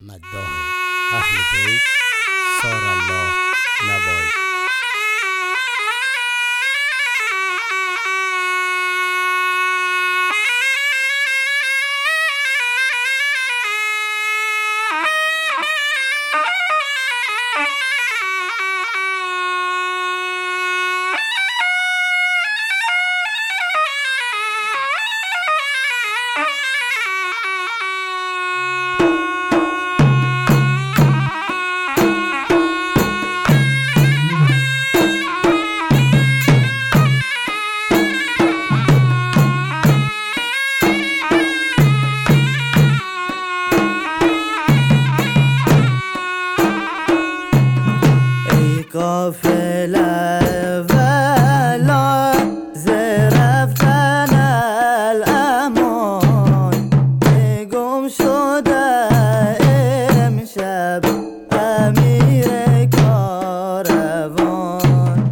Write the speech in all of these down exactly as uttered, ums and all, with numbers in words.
مداح اهل بیت سار الله نوایی. قافله ولا زرفتن الامان گم شده امشب امیر کاروان.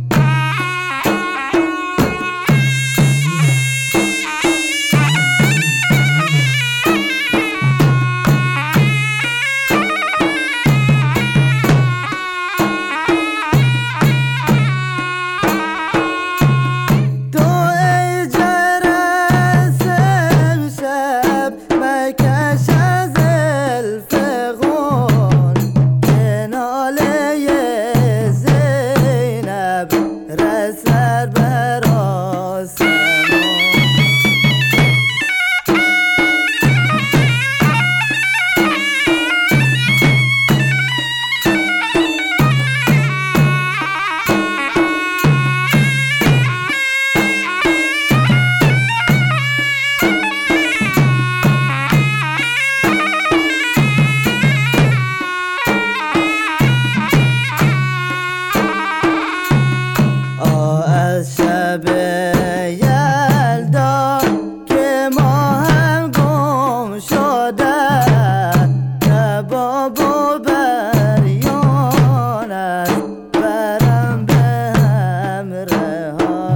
سر بر آسمان شب یلدا که ما هم گم شده کباب و بریان است برم به همره ها.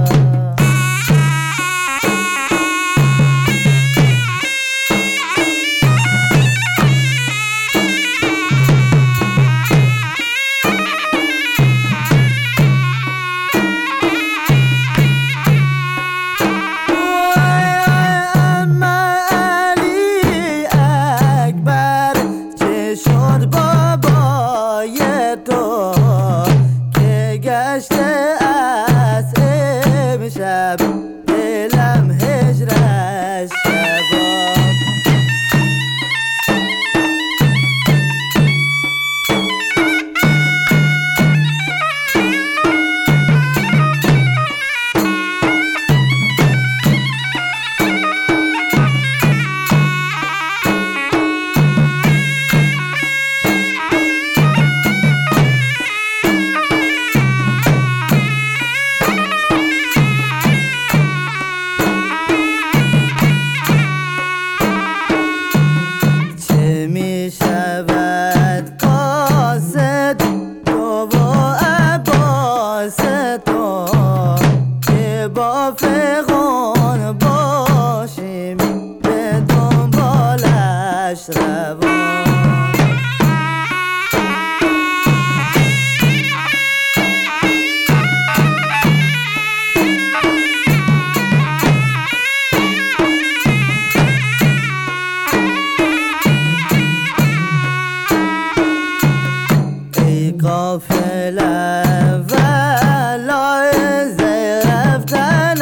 تو که گشته از امشب دلم هجرش شباب. شود قاصد تو و عباس تو که با فغان باشیم به دنبالش روان. قافله ولا زرفتن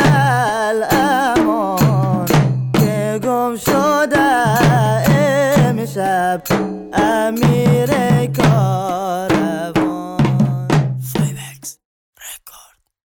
الامان که گم شده امشب امیر